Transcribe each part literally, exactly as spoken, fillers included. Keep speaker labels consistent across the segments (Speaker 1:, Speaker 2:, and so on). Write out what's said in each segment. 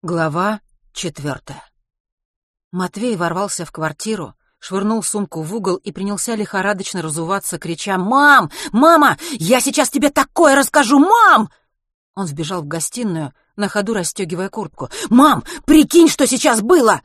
Speaker 1: Глава четвертая. Матвей ворвался в квартиру, швырнул сумку в угол и принялся лихорадочно разуваться, крича: «Мам! Мама! Я сейчас тебе такое расскажу! Мам!» Он вбежал в гостиную, на ходу расстегивая куртку. «Мам, прикинь, что сейчас было!»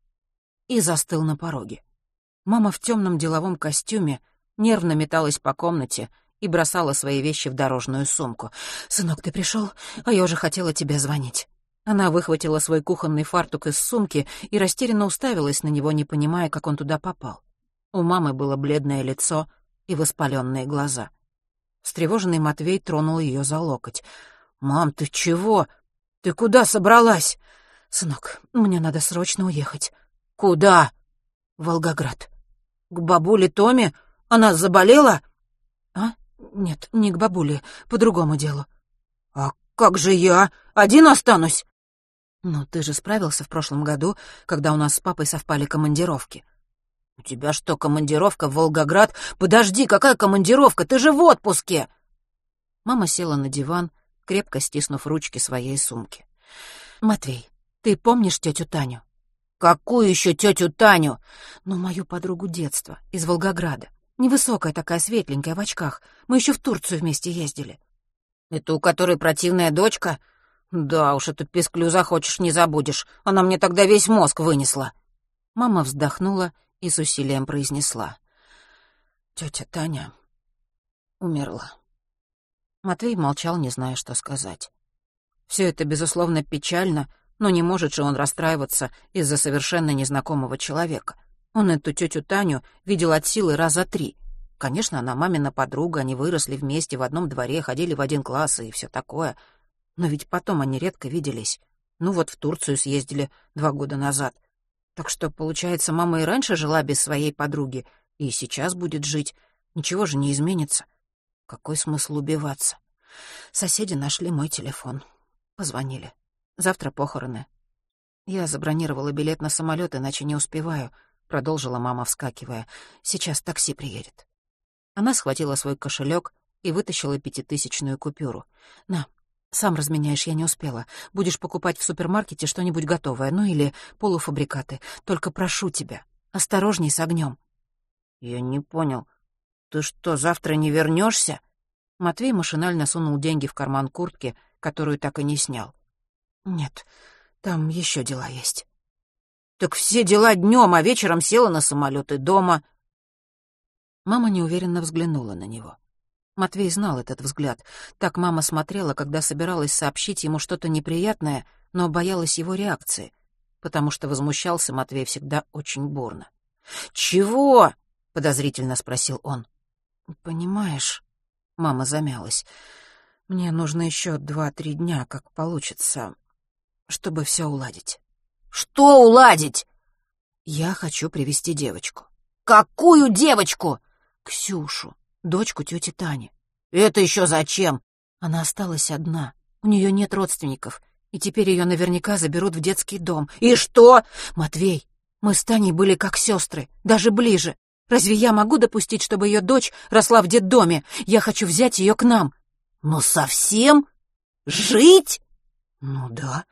Speaker 1: И застыл на пороге. Мама в темном деловом костюме нервно металась по комнате и бросала свои вещи в дорожную сумку. «Сынок, ты пришел? А я уже хотела тебе звонить». Она выхватила свой кухонный фартук из сумки и растерянно уставилась на него, не понимая, как он туда попал. У мамы было бледное лицо и воспаленные глаза. Встревоженный Матвей тронул ее за локоть. «Мам, ты чего? Ты куда собралась?» «Сынок, мне надо срочно уехать». «Куда?» «В Волгоград». «К бабуле Томе? Она заболела?» «А? Нет, не к бабуле, по другому делу». «А как же я? Один останусь?» «Ну, ты же справился в прошлом году, когда у нас с папой совпали командировки». «У тебя что, командировка в Волгоград? Подожди, какая командировка? Ты же в отпуске!» Мама села на диван, крепко стиснув ручки своей сумки. «Матвей, ты помнишь тетю Таню?» «Какую еще тетю Таню?» «Ну, мою подругу детства, из Волгограда. Невысокая такая, светленькая, в очках. Мы еще в Турцию вместе ездили». «Это у которой противная дочка? Да уж, эту писклю захочешь, не забудешь. Она мне тогда весь мозг вынесла». Мама вздохнула и с усилием произнесла: «Тетя Таня умерла». Матвей молчал, не зная, что сказать. Все это, безусловно, печально, но не может же он расстраиваться из-за совершенно незнакомого человека. Он эту тетю Таню видел от силы раза три. Конечно, она мамина подруга, они выросли вместе в одном дворе, ходили в один класс и все такое. Но ведь потом они редко виделись. Ну вот в Турцию съездили два года назад. Так что, получается, мама и раньше жила без своей подруги, и сейчас будет жить. Ничего же не изменится. Какой смысл убиваться? Соседи нашли мой телефон. Позвонили. Завтра похороны. Я забронировала билет на самолет, иначе не успеваю, продолжила мама, вскакивая. Сейчас такси приедет. Она схватила свой кошелек и вытащила пятитысячную купюру. «На, сам разменяешь, я не успела. Будешь покупать в супермаркете что-нибудь готовое, ну или полуфабрикаты. Только прошу тебя, осторожней с огнем». «Я не понял. Ты что, завтра не вернешься?» Матвей машинально сунул деньги в карман куртки, которую так и не снял. «Нет, там еще дела есть». «Так все дела днем, а вечером села на самолет и дома». Мама неуверенно взглянула на него. Матвей знал этот взгляд. Так мама смотрела, когда собиралась сообщить ему что-то неприятное, но боялась его реакции, потому что возмущался Матвей всегда очень бурно. «Чего?» — подозрительно спросил он. «Понимаешь...» — мама замялась. «Мне нужно еще два-три дня, как получится, чтобы все уладить». «Что уладить?» «Я хочу привезти девочку». «Какую девочку?» «Ксюшу, дочку тети Тани». «Это еще зачем?» «Она осталась одна, у нее нет родственников, и теперь ее наверняка заберут в детский дом». «И что?» «Матвей, мы с Таней были как сестры, даже ближе. Разве я могу допустить, чтобы ее дочь росла в детдоме? Я хочу взять ее к нам». «Ну совсем? Жить?» «Ну да».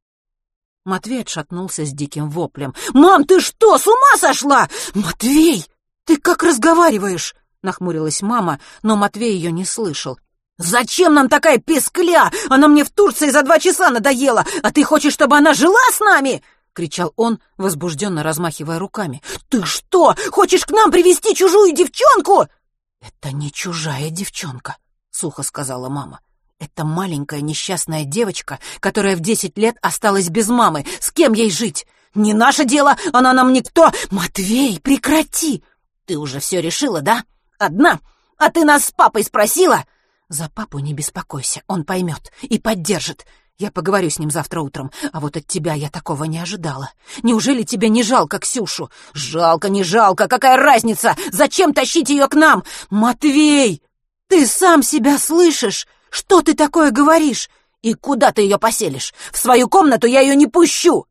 Speaker 1: Матвей отшатнулся с диким воплем. «Мам, ты что, с ума сошла? Матвей, ты как разговариваешь?» Нахмурилась мама, но Матвей ее не слышал. «Зачем нам такая пискля? Она мне в Турции за два часа надоела, а ты хочешь, чтобы она жила с нами?» — кричал он, возбужденно размахивая руками. «Ты что, хочешь к нам привезти чужую девчонку?» «Это не чужая девчонка», — сухо сказала мама. «Это маленькая несчастная девочка, которая в десять лет осталась без мамы. С кем ей жить? Не наше дело, она нам никто. Матвей, прекрати! Ты уже все решила, да? Одна? А ты нас с папой спросила?» «За папу не беспокойся, он поймет и поддержит. Я поговорю с ним завтра утром, а вот от тебя я такого не ожидала. Неужели тебе не жалко Ксюшу?» «Жалко, не жалко, какая разница? Зачем тащить ее к нам? Матвей, ты сам себя слышишь? Что ты такое говоришь? И куда ты ее поселишь? В свою комнату я ее не пущу!»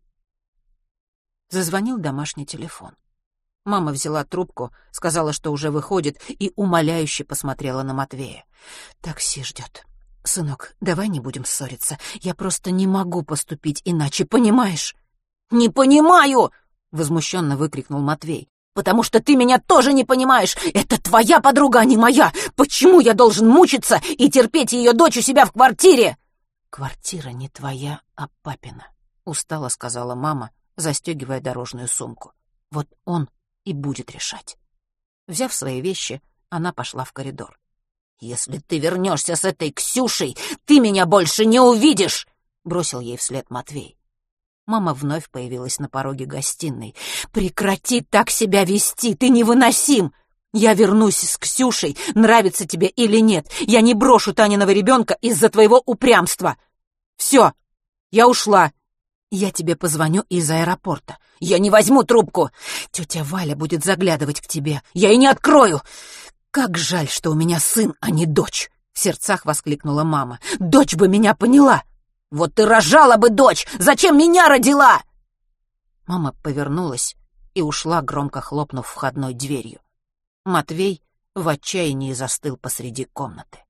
Speaker 1: Зазвонил домашний телефон. Мама взяла трубку, сказала, что уже выходит, и умоляюще посмотрела на Матвея. «Такси ждет. Сынок, давай не будем ссориться. Я просто не могу поступить иначе, понимаешь? «Не понимаю!» — возмущенно выкрикнул Матвей. «Потому что ты меня тоже не понимаешь! Это твоя подруга, а не моя! Почему я должен мучиться и терпеть ее дочь у себя в квартире?» «Квартира не твоя, а папина», — устало сказала мама, застегивая дорожную сумку. «Вот он и будет решать». Взяв свои вещи, она пошла в коридор. «Если ты вернешься с этой Ксюшей, ты меня больше не увидишь!» — бросил ей вслед Матвей. Мама вновь появилась на пороге гостиной. «Прекрати так себя вести, ты невыносим! Я вернусь с Ксюшей, нравится тебе или нет. Я не брошу Таниного ребенка из-за твоего упрямства. Все, я ушла. Я тебе позвоню из аэропорта. Я не возьму трубку. Тетя Валя будет заглядывать к тебе. Я и не открою. Как жаль, что у меня сын, а не дочь!» В сердцах воскликнула мама. «Дочь бы меня поняла!» «Вот ты рожала бы дочь! Зачем меня родила?» Мама повернулась и ушла, громко хлопнув входной дверью. Матвей в отчаянии застыл посреди комнаты.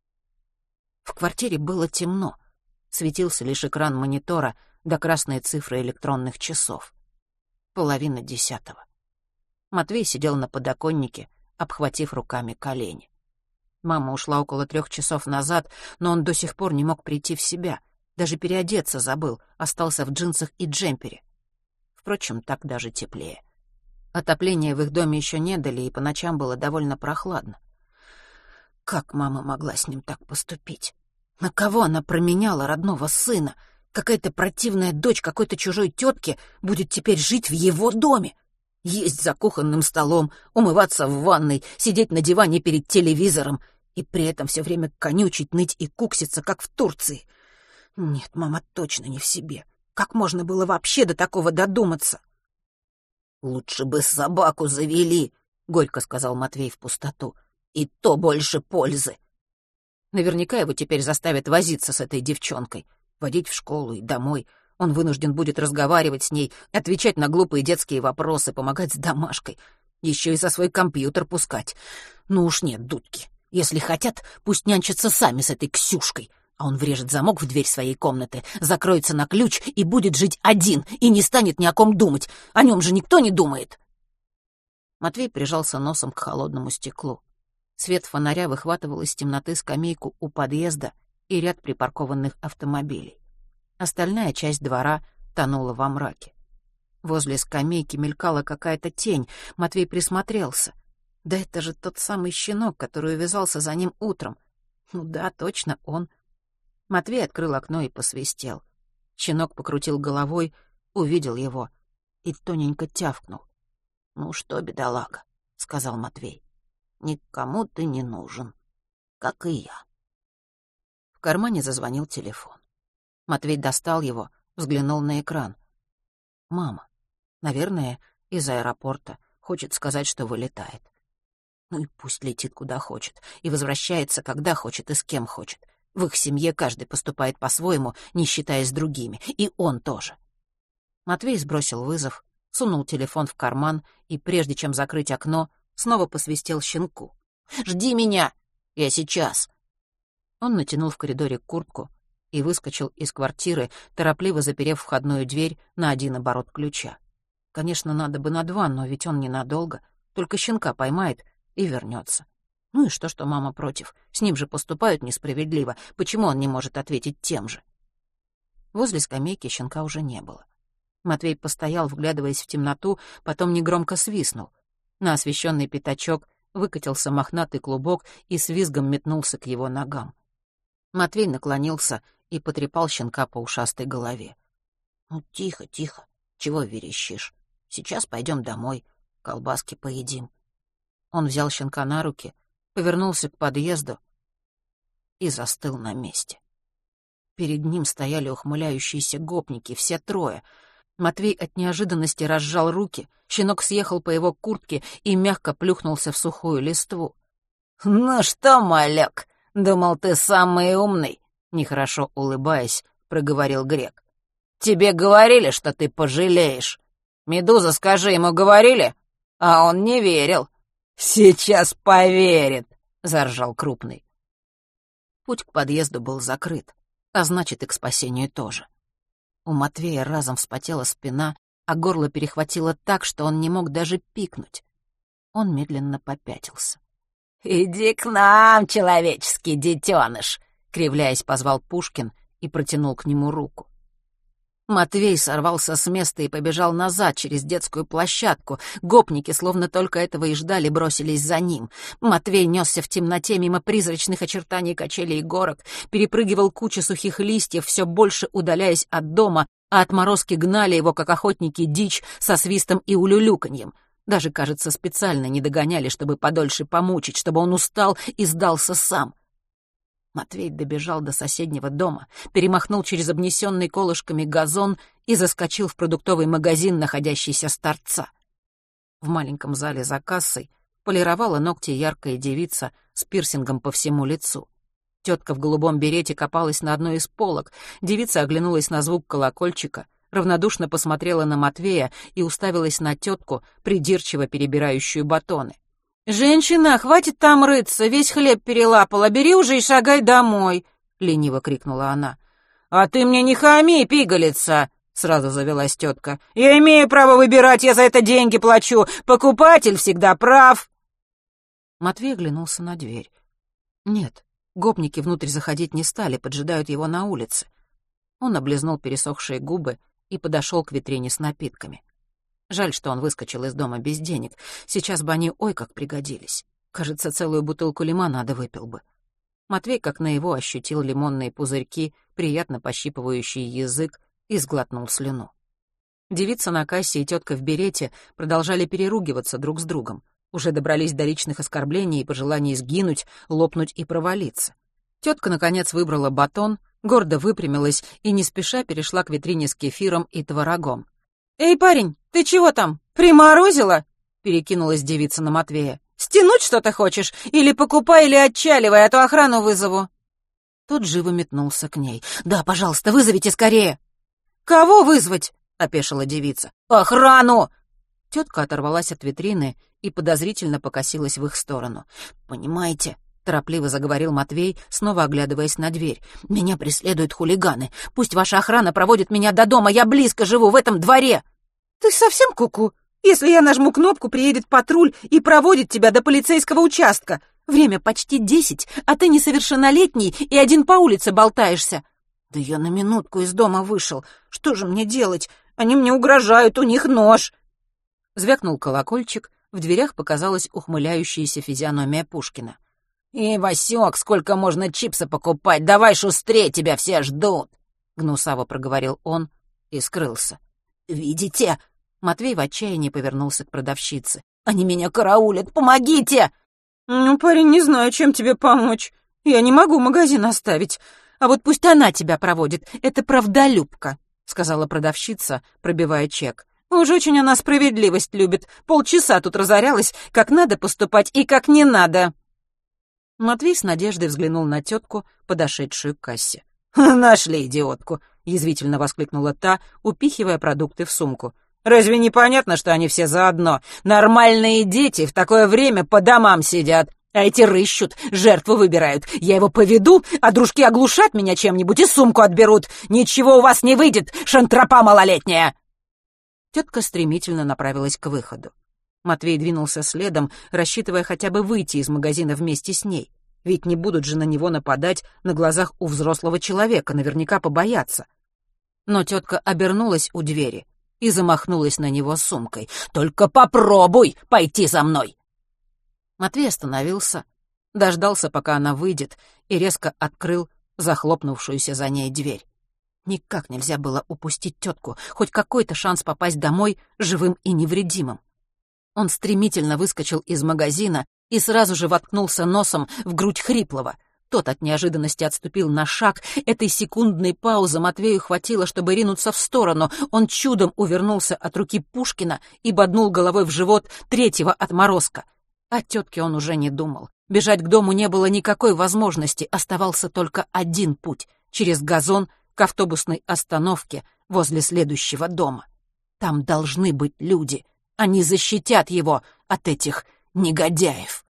Speaker 1: В квартире было темно. Светился лишь экран монитора да красные цифры электронных часов. Половина десятого. Матвей сидел на подоконнике, обхватив руками колени. Мама ушла около трех часов назад, но он до сих пор не мог прийти в себя. Даже переодеться забыл, остался в джинсах и джемпере. Впрочем, так даже теплее. Отопления в их доме еще не дали, и по ночам было довольно прохладно. Как мама могла с ним так поступить? На кого она променяла родного сына? Какая-то противная дочь какой-то чужой тетки будет теперь жить в его доме. Есть за кухонным столом, умываться в ванной, сидеть на диване перед телевизором и при этом все время конючить, ныть и кукситься, как в Турции. Нет, мама точно не в себе. Как можно было вообще до такого додуматься? «Лучше бы собаку завели», — горько сказал Матвей в пустоту. «И то больше пользы». Наверняка его теперь заставят возиться с этой девчонкой, водить в школу и домой. Он вынужден будет разговаривать с ней, отвечать на глупые детские вопросы, помогать с домашкой, еще и за свой компьютер пускать. Ну уж нет, дудки. Если хотят, пусть нянчатся сами с этой Ксюшкой. А он врежет замок в дверь своей комнаты, закроется на ключ и будет жить один, и не станет ни о ком думать. О нем же никто не думает. Матвей прижался носом к холодному стеклу. Свет фонаря выхватывал из темноты скамейку у подъезда и ряд припаркованных автомобилей. Остальная часть двора тонула во мраке. Возле скамейки мелькала какая-то тень. Матвей присмотрелся. Да это же тот самый щенок, который увязался за ним утром. Ну да, точно он. Матвей открыл окно и посвистел. Щенок покрутил головой, увидел его и тоненько тявкнул. «Ну что, бедолага», — сказал Матвей, — «никому ты не нужен, как и я». В кармане зазвонил телефон. Матвей достал его, взглянул на экран. «Мама. Наверное, из аэропорта. Хочет сказать, что вылетает. Ну и пусть летит куда хочет, и возвращается, когда хочет и с кем хочет. В их семье каждый поступает по-своему, не считаясь другими, и он тоже». Матвей сбросил вызов, сунул телефон в карман и, прежде чем закрыть окно, снова посвистел щенку. «Жди меня! Я сейчас!» Он натянул в коридоре куртку и выскочил из квартиры, торопливо заперев входную дверь на один оборот ключа. Конечно, надо бы на два, но ведь он ненадолго, только щенка поймает и вернется. Ну и что, что мама против? С ним же поступают несправедливо. Почему он не может ответить тем же? Возле скамейки щенка уже не было. Матвей постоял, вглядываясь в темноту, потом негромко свистнул. На освещенный пятачок выкатился мохнатый клубок и с визгом метнулся к его ногам. Матвей наклонился и потрепал щенка по ушастой голове. «Ну, тихо, тихо. Чего верещишь? Сейчас пойдем домой, колбаски поедим». Он взял щенка на руки, повернулся к подъезду и застыл на месте. Перед ним стояли ухмыляющиеся гопники, все трое. Матвей от неожиданности разжал руки, щенок съехал по его куртке и мягко плюхнулся в сухую листву. «Ну что, малек, думал, ты самый умный?» — нехорошо улыбаясь, проговорил грек. «Тебе говорили, что ты пожалеешь. Медуза, скажи, ему говорили?» А он не верил. «Сейчас поверит», — заржал крупный. Путь к подъезду был закрыт, а значит, и к спасению тоже. У Матвея разом вспотела спина, а горло перехватило так, что он не мог даже пикнуть. Он медленно попятился. «Иди к нам, человеческий детеныш!» — кривляясь, позвал Пушкин и протянул к нему руку. Матвей сорвался с места и побежал назад через детскую площадку. Гопники, словно только этого и ждали, бросились за ним. Матвей несся в темноте мимо призрачных очертаний качелей и горок, перепрыгивал кучи сухих листьев, все больше удаляясь от дома, а отморозки гнали его, как охотники, дичь со свистом и улюлюканьем. Даже, кажется, специально не догоняли, чтобы подольше помучить, чтобы он устал и сдался сам. Матвей добежал до соседнего дома, перемахнул через обнесенный колышками газон и заскочил в продуктовый магазин, находящийся с торца. В маленьком зале за кассой полировала ногти яркая девица с пирсингом по всему лицу. Тетка в голубом берете копалась на одной из полок. Девица оглянулась на звук колокольчика, равнодушно посмотрела на Матвея и уставилась на тетку, придирчиво перебирающую батоны. «Женщина, хватит там рыться, весь хлеб перелапала, бери уже и шагай домой!» — лениво крикнула она. «А ты мне не хами, пигалица!» — сразу завелась тетка. «Я имею право выбирать, я за это деньги плачу! Покупатель всегда прав!» Матвей оглянулся на дверь. Нет, гопники внутрь заходить не стали, поджидают его на улице. Он облизнул пересохшие губы и подошел к витрине с напитками. Жаль, что он выскочил из дома без денег. Сейчас бы они ой как пригодились. Кажется, целую бутылку лимонада выпил бы. Матвей как наяву ощутил лимонные пузырьки, приятно пощипывающий язык, и сглотнул слюну. Девица на кассе и тетка в берете продолжали переругиваться друг с другом. Уже добрались до личных оскорблений и пожеланий сгинуть, лопнуть и провалиться. Тетка, наконец, выбрала батон, гордо выпрямилась и не спеша перешла к витрине с кефиром и творогом. «Эй, парень, ты чего там, приморозила?» — перекинулась девица на Матвея. «Стянуть что-то хочешь? Или покупай, или отчаливай, а то охрану вызову». Тот живо метнулся к ней. «Да, пожалуйста, вызовите скорее». «Кого вызвать?» — опешила девица. «Охрану!» Тетка оторвалась от витрины и подозрительно покосилась в их сторону. «Понимаете», — торопливо заговорил Матвей, снова оглядываясь на дверь. «Меня преследуют хулиганы. Пусть ваша охрана проводит меня до дома, я близко живу, в этом дворе». «Ты совсем куку? Если я нажму кнопку, приедет патруль и проводит тебя до полицейского участка. Время почти десять, а ты несовершеннолетний и один по улице болтаешься». «Да я на минутку из дома вышел. Что же мне делать? Они мне угрожают, у них нож». Звякнул колокольчик, в дверях показалась ухмыляющаяся физиономия Пушкина. «И, Васёк, сколько можно чипса покупать? Давай шустрее, тебя все ждут!» Гнусаво проговорил он и скрылся. «Видите?» Матвей в отчаянии повернулся к продавщице. «Они меня караулят! Помогите!» «Ну, парень, не знаю, чем тебе помочь. Я не могу магазин оставить. А вот пусть она тебя проводит. Это правдолюбка», — сказала продавщица, пробивая чек. «Уж очень она справедливость любит. Полчаса тут разорялась, как надо поступать и как не надо». Матвей с надеждой взглянул на тетку, подошедшую к кассе. «Нашли идиотку!» — язвительно воскликнула та, упихивая продукты в сумку. «Разве не понятно, что они все заодно? Нормальные дети в такое время по домам сидят, а эти рыщут, жертву выбирают. Я его поведу, а дружки оглушат меня чем-нибудь и сумку отберут. Ничего у вас не выйдет, шантропа малолетняя!» Тетка стремительно направилась к выходу. Матвей двинулся следом, рассчитывая хотя бы выйти из магазина вместе с ней. Ведь не будут же на него нападать на глазах у взрослого человека, наверняка побоятся. Но тетка обернулась у двери и замахнулась на него сумкой. «Только попробуй пойти за мной!» Матвей остановился, дождался, пока она выйдет, и резко открыл захлопнувшуюся за ней дверь. Никак нельзя было упустить тетку, хоть какой-то шанс попасть домой живым и невредимым. Он стремительно выскочил из магазина и сразу же воткнулся носом в грудь Хриплова. Тот от неожиданности отступил на шаг. Этой секундной паузы Матвею хватило, чтобы ринуться в сторону. Он чудом увернулся от руки Пушкина и боднул головой в живот третьего отморозка. О тетке он уже не думал. Бежать к дому не было никакой возможности, оставался только один путь — через газон к автобусной остановке возле следующего дома. Там должны быть люди. Они защитят его от этих негодяев.